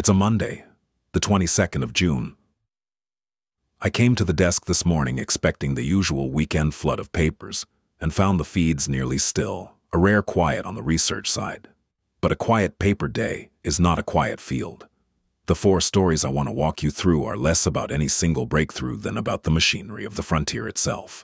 It's a Monday, the 22nd of June. I came to the desk this morning expecting the usual weekend flood of papers and found the feeds nearly still, a rare quiet on the research side. But a quiet paper day is not a quiet field. The four stories I want to walk you through are less about any single breakthrough than about the machinery of the frontier itself.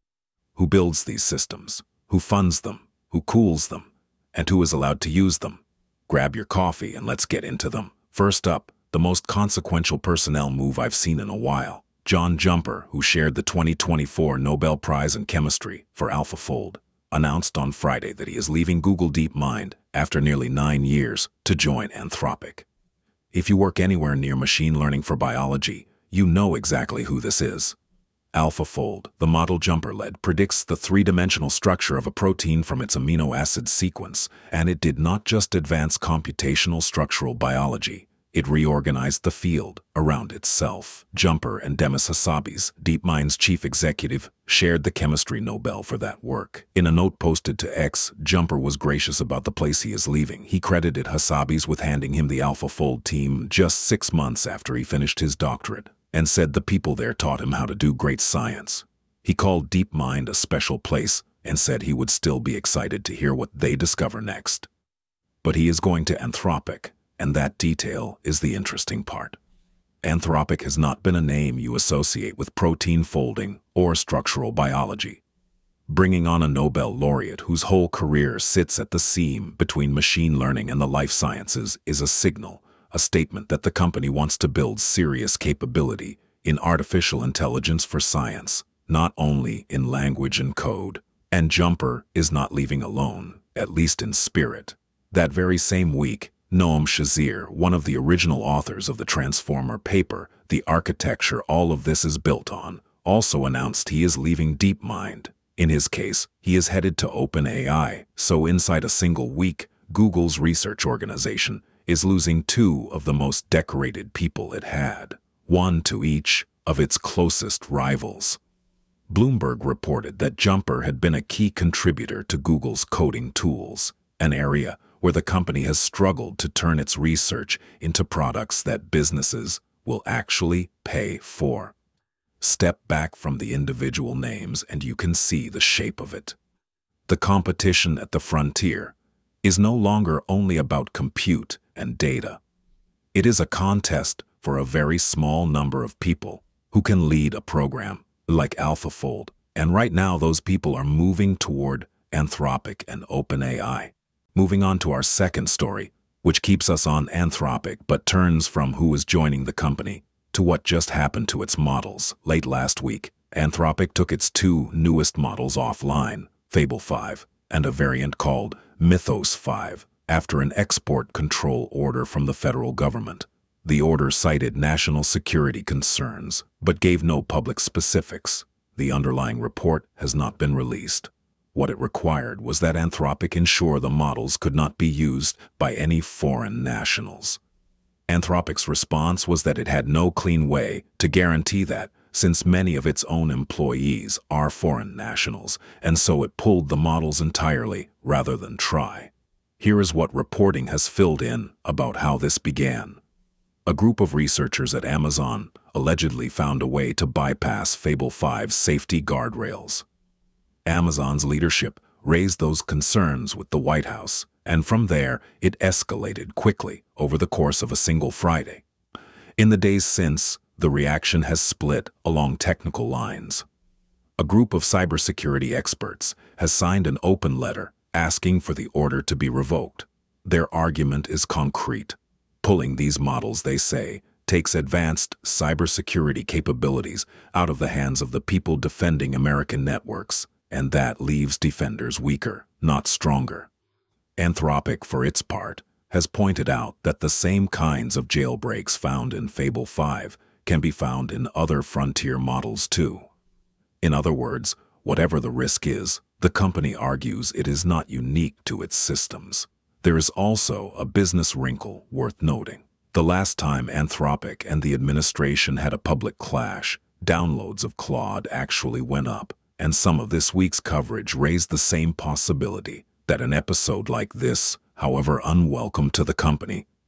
Who builds these systems? Who funds them? Who cools them? And who is allowed to use them? Grab your coffee and let's get into them. First up, the most consequential personnel move I've seen in a while. John Jumper, who shared the 2024 Nobel Prize in Chemistry for AlphaFold, announced on Friday that he is leaving Google DeepMind after nearly 9 years to join Anthropic. If you work anywhere near machine learning for biology, you know exactly who this is. AlphaFold, the model Jumper led, predicts the three-dimensional structure of a protein from its amino acid sequence, and it did not just advance computational structural biology. It reorganized the field around itself. Jumper and Demis Hassabis, DeepMind's chief executive, shared the chemistry Nobel for that work. In a note posted to X, Jumper was gracious about the place he is leaving. He credited Hassabis with handing him the AlphaFold team just 6 months after he finished his doctorate, and said the people there taught him how to do great science. He called DeepMind a special place and said he would still be excited to hear what they discover next. But he is going to Anthropic, and that detail is the interesting part. Anthropic has not been a name you associate with protein folding or structural biology. Bringing on a Nobel laureate whose whole career sits at the seam between machine learning and the life sciences is a signal, a statement that the company wants to build serious capability in artificial intelligence for science, not only in language and code. And Jumper is not leaving alone, at least in spirit. That very same week, Noam Shazir, one of the original authors of the Transformer paper, The Architecture All of This is Built On, also announced he is leaving DeepMind. In his case, he is headed to OpenAI, so inside a single week, Google's research organization is losing 2 of the most decorated people it had, 1 to each of its closest rivals. Bloomberg reported that Jumper had been a key contributor to Google's coding tools, an area where the company has struggled to turn its research into products that businesses will actually pay for. Step back from the individual names and you can see the shape of it. The competition at the frontier is no longer only about compute and data. It is a contest for a very small number of people who can lead a program like AlphaFold, and right now those people are moving toward Anthropic and OpenAI. Moving on to our second story, which keeps us on Anthropic but turns from who is joining the company to what just happened to its models. Late last week, Anthropic took its 2 newest models offline, Fable 5 and a variant called Mythos 5, after an export control order from the federal government. The order cited national security concerns, but gave no public specifics. The underlying report has not been released. What it required was that Anthropic ensure the models could not be used by any foreign nationals. Anthropic's response was that it had no clean way to guarantee that, since many of its own employees are foreign nationals, and so it pulled the models entirely rather than try. Here is what reporting has filled in about how this began. A group of researchers at Amazon allegedly found a way to bypass Fable 5's safety guardrails. Amazon's leadership raised those concerns with the White House, and from there it escalated quickly over the course of a single Friday. In the days since, the reaction has split along technical lines. A group of cybersecurity experts has signed an open letter asking for the order to be revoked. Their argument is concrete. Pulling these models, they say, takes advanced cybersecurity capabilities out of the hands of the people defending American networks, and that leaves defenders weaker, not stronger. Anthropic, for its part, has pointed out that the same kinds of jailbreaks found in Fable 5 can be found in other frontier models too. In other words, whatever the risk is, the company argues it is not unique to its systems. There is also a business wrinkle worth noting. The last time Anthropic and the administration had a public clash, downloads of Claude actually went up, and some of this week's coverage raised the same possibility that an episode like this, however unwelcome to the company,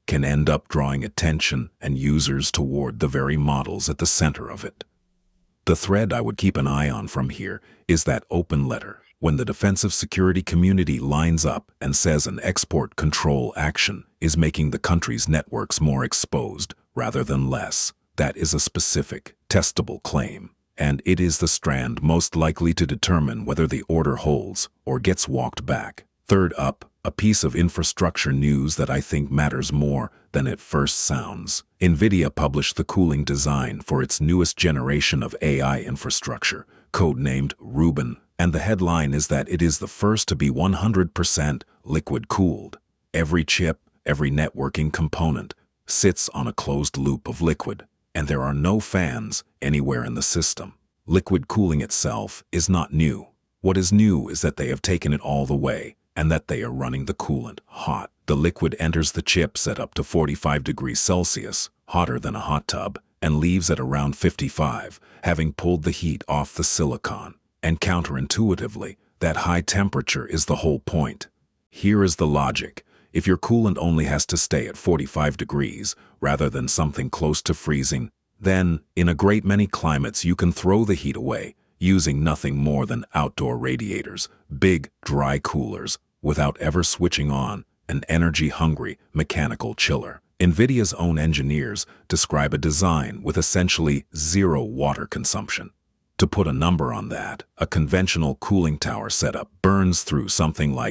can end up drawing attention and users toward the very models at the center of it. The thread I would keep an eye on from here is that open letter. When the defensive security community lines up and says an export control action is making the country's networks more exposed rather than less, that is a specific, testable claim, and it is the strand most likely to determine whether the order holds or gets walked back. Third up, a piece of infrastructure news that I think matters more than it first sounds. NVIDIA published the cooling design for its newest generation of AI infrastructure, codenamed Rubin, and the headline is that it is the first to be 100% liquid-cooled. Every chip, every networking component, sits on a closed loop of liquid, and there are no fans anywhere in the system. Liquid cooling itself is not new. What is new is that they have taken it all the way, and that they are running the coolant hot. The liquid enters the chips at up to 45 degrees Celsius, hotter than a hot tub, and leaves at around 55, having pulled the heat off the silicon. And counterintuitively, that high temperature is the whole point. Here is the logic. If your coolant only has to stay at 45 degrees rather than something close to freezing, then, in a great many climates, you can throw the heat away, using nothing more than outdoor radiators, big, dry coolers, without ever switching on an energy-hungry mechanical chiller. NVIDIA's own engineers describe a design with essentially zero water consumption. To put a number on that, a conventional cooling tower setup burns through something like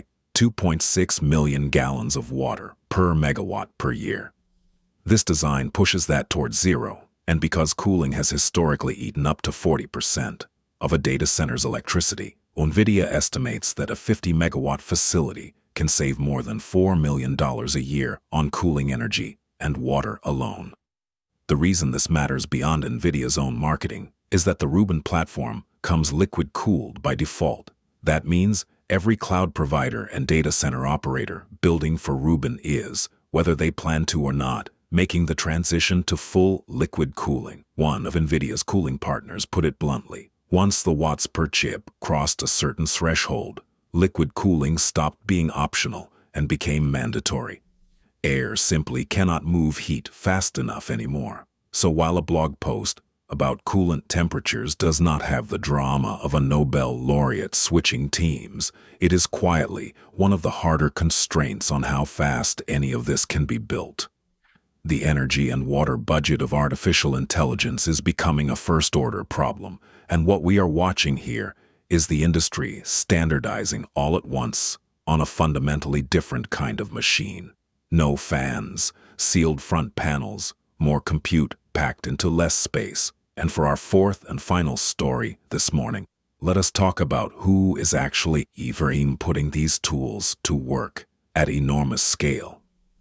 2.6 million gallons of water per megawatt per year. This design pushes that towards zero, and because cooling has historically eaten up to 40% of a data center's electricity, NVIDIA estimates that a 50-megawatt facility can save more than $4 million a year on cooling energy and water alone. The reason this matters beyond NVIDIA's own marketing is that the Rubin platform comes liquid-cooled by default. That means every cloud provider and data center operator building for Rubin is, whether they plan to or not, making the transition to full liquid cooling. One of NVIDIA's cooling partners put it bluntly: once the watts per chip crossed a certain threshold, liquid cooling stopped being optional and became mandatory. Air simply cannot move heat fast enough anymore. So while a blog post about coolant temperatures does not have the drama of a Nobel laureate switching teams, it is quietly one of the harder constraints on how fast any of this can be built. The energy and water budget of artificial intelligence is becoming a first-order problem, and what we are watching here is the industry standardizing all at once on a fundamentally different kind of machine. No fans, sealed front panels, more compute packed into less space. And for our fourth and final story this morning, let us talk about who is actually putting these tools to work at enormous scale.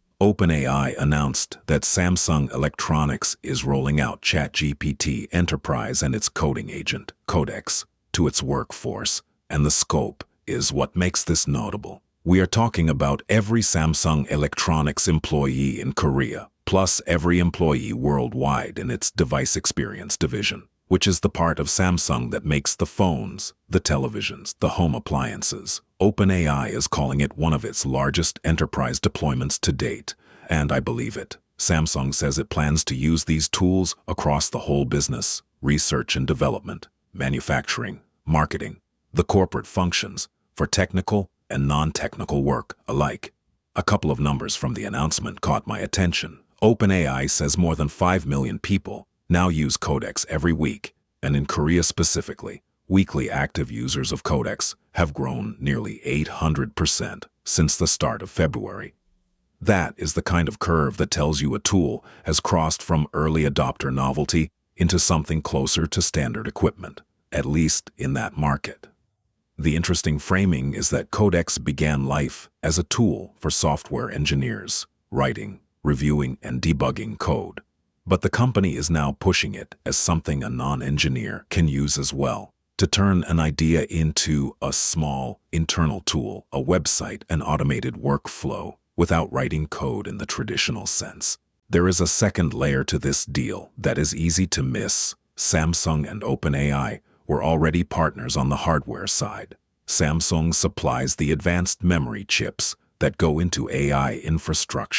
OpenAI announced that Samsung Electronics is rolling out ChatGPT Enterprise and its coding agent, Codex, to its workforce, and the scope is what makes this notable. We are talking about every Samsung Electronics employee in Korea, plus every employee worldwide in its device experience division, which is the part of Samsung that makes the phones, the televisions, the home appliances. OpenAI is calling it one of its largest enterprise deployments to date, and I believe it. Samsung says it plans to use these tools across the whole business, research and development, manufacturing, marketing, the corporate functions, for technical and non-technical work alike. A couple of numbers from the announcement caught my attention. OpenAI says more than 5 million people now use Codex every week, and in Korea specifically, weekly active users of Codex have grown nearly 800% since the start of February. That is the kind of curve that tells you a tool has crossed from early adopter novelty into something closer to standard equipment, at least in that market. The interesting framing is that Codex began life as a tool for software engineers, writing, reviewing, and debugging code. But the company is now pushing it as something a non-engineer can use as well, to turn an idea into a small, internal tool, a website, an automated workflow, without writing code in the traditional sense. There is a second layer to this deal that is easy to miss. Samsung and OpenAI were already partners on the hardware side. Samsung supplies the advanced memory chips that go into AI infrastructure,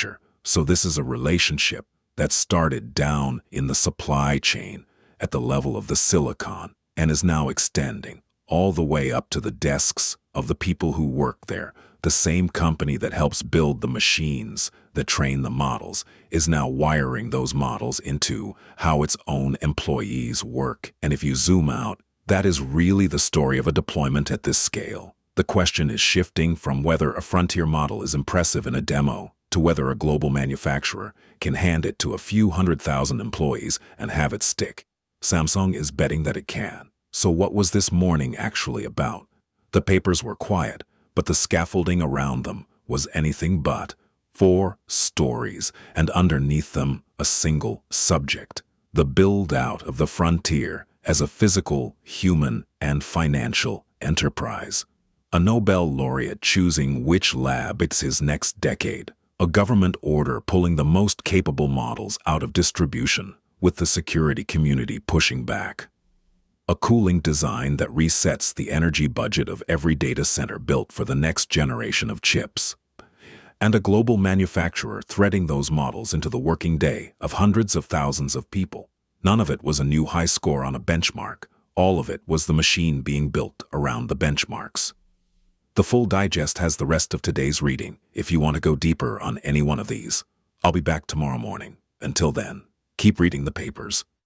So this is a relationship that started down in the supply chain at the level of the silicon and is now extending all the way up to the desks of the people who work there. The same company that helps build the machines that train the models is now wiring those models into how its own employees work. And if you zoom out, that is really the story of a deployment at this scale. The question is shifting from whether a frontier model is impressive in a demo to whether a global manufacturer can hand it to a few 100,000 employees and have it stick. Samsung is betting that it can. So what was this morning actually about? The papers were quiet, but the scaffolding around them was anything but. 4 stories, and underneath them a single subject: the build-out of the frontier as a physical, human, and financial enterprise. A Nobel laureate choosing which lab it's his next decade. A government order pulling the most capable models out of distribution, with the security community pushing back. A cooling design that resets the energy budget of every data center built for the next generation of chips. And a global manufacturer threading those models into the working day of hundreds of thousands of people. None of it was a new high score on a benchmark. All of it was the machine being built around the benchmarks. The full digest has the rest of today's reading if you want to go deeper on any one of these. I'll be back tomorrow morning. Until then, keep reading the papers.